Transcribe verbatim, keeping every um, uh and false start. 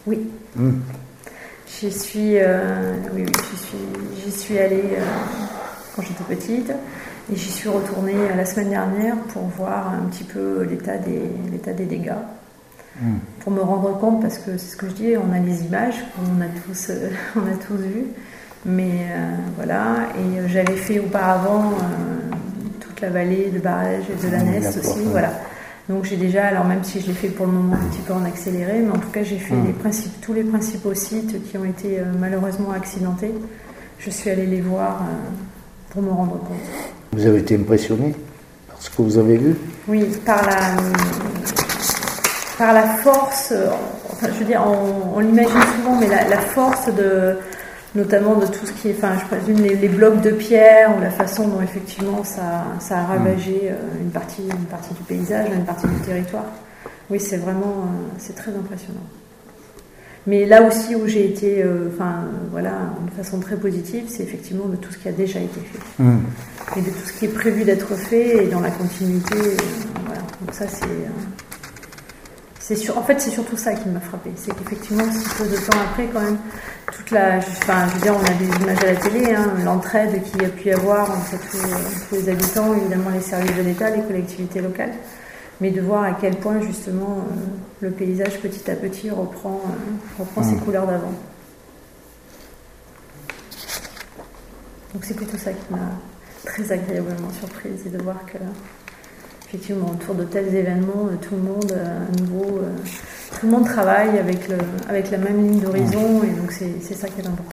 Oui. Mmh. J'y suis, euh, oui, oui, j'y suis, j'y suis allée euh, quand j'étais petite et j'y suis retournée euh, la semaine dernière pour voir un petit peu l'état des, l'état des dégâts. Mmh. Pour me rendre compte, parce que c'est ce que je dis, on a les images, on a tous, euh, on a tous vu, mais euh, voilà. Et euh, j'avais fait auparavant euh, toute la vallée de Barège et de la Neste aussi, voilà. Donc j'ai déjà, alors même si je l'ai fait pour le moment un petit peu en accéléré, mais en tout cas j'ai fait mmh. les principes, tous les principaux sites qui ont été euh, malheureusement accidentés. Je suis allée les voir euh, pour me rendre compte. Vous avez été impressionné par ce que vous avez vu? Oui, par la, par la force, enfin je veux dire, on, on l'imagine souvent, mais la, la force de... notamment de tout ce qui est, enfin je présume les, les blocs de pierre ou la façon dont effectivement ça, ça a ravagé euh, une partie, une partie du paysage, une partie du territoire. Oui, c'est vraiment, euh, c'est très impressionnant. Mais là aussi où j'ai été, euh, enfin voilà, de façon très positive, c'est effectivement de tout ce qui a déjà été fait mmh. et de tout ce qui est prévu d'être fait et dans la continuité. Euh, voilà. Donc ça c'est. Euh, C'est sur, en fait, c'est surtout ça qui m'a frappé. C'est qu'effectivement, si peu de temps après, quand même, toute la, enfin, je veux dire, on a des images à la télé, hein, l'entraide qu'il y a pu y avoir entre tous, tous les habitants, évidemment les services de l'État, les collectivités locales, mais de voir à quel point justement euh, le paysage petit à petit reprend, euh, reprend mmh. ses couleurs d'avant. Donc c'est plutôt ça qui m'a très agréablement surprise, et de voir que effectivement, autour de tels événements, tout le monde, à nouveau, tout le monde travaille avec, le, avec la même ligne d'horizon, et donc c'est, c'est ça qui est important.